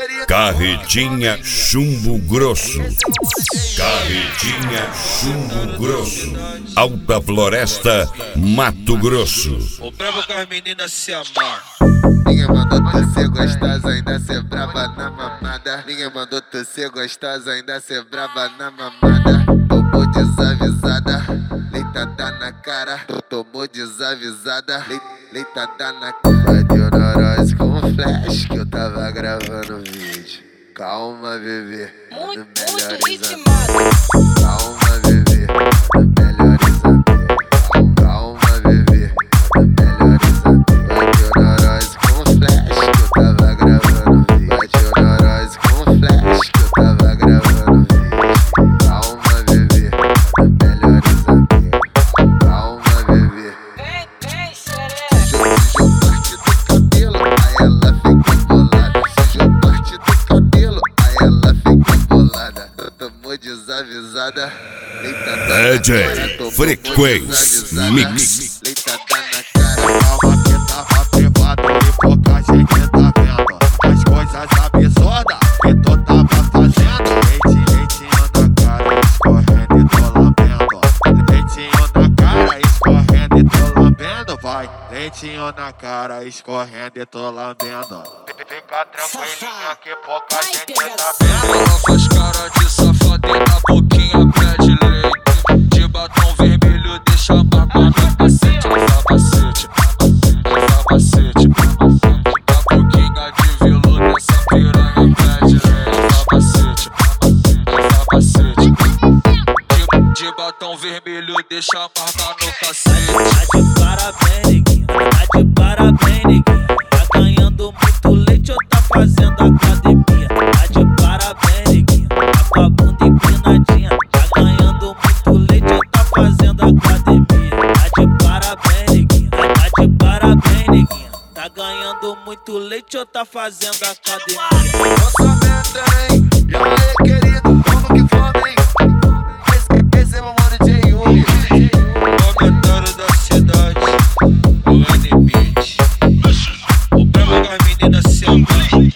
Carretinha Chumbo Grosso. Carretinha Chumbo Grosso. Alta Floresta, Mato Grosso. O bravo com as meninas se amar. Ninguém mandou tu ser gostosa, ainda ser brava na mamada. Ninguém mandou tu ser gostosa, ainda ser brava na mamada. Tomou desavisada, leitada na cara. Tomou desavisada, leitada na cara. Deu neurose com flash que eu tava gravando vídeo. Calma, bebê, Muito ritmado. Calma, bebê, melhores amigos. Calma, bebê, melhores amigos. Deu neurose com flash que eu tava gravando vídeo. Deu neurose com flash que eu tava gravando vídeo. Calma, bebê, melhores amigos. Calma, bebê. Sujou parte do cabelo, aí ela fica bolada. Sujou parte do cabelo, aí ela fica bolada. Tomou desavisada, leitada DJ Frequência Mix. leitada na cara. Calma que tava privado e pouca gente tá vendo as coisas absurdas que tu tava fazendo. Leitinho na cara, escorrendo e tô lambendo. Leitinho na cara, escorrendo e tô lambendo. Vai, leitinho na cara, escorrendo e tô lambendo. Fica tranquilinha que pouca gente tá vendo. Ela faz cara de safada e na boquinha pede leite. De batom vermelho deixa a barba no capacete. Capacete, capacete. Na boquinha de veludo essa piranha pede leite. Capacete, capacete. De batom vermelho deixa a marca no cacete. Tá de parabéns, neguinho. Tá de parabéns, neguinho. Tá ganhando muito leite ou tá fazendo academia? Tá de parabéns, neguinho. Tá com a bunda empinadinha. Tá ganhando muito leite ou tá fazendo academia? Tá de parabéns, neguinho. Tá de parabéns, neguinho. Tá ganhando muito leite ou tá fazendo academia? Lançamento, hein? E aí,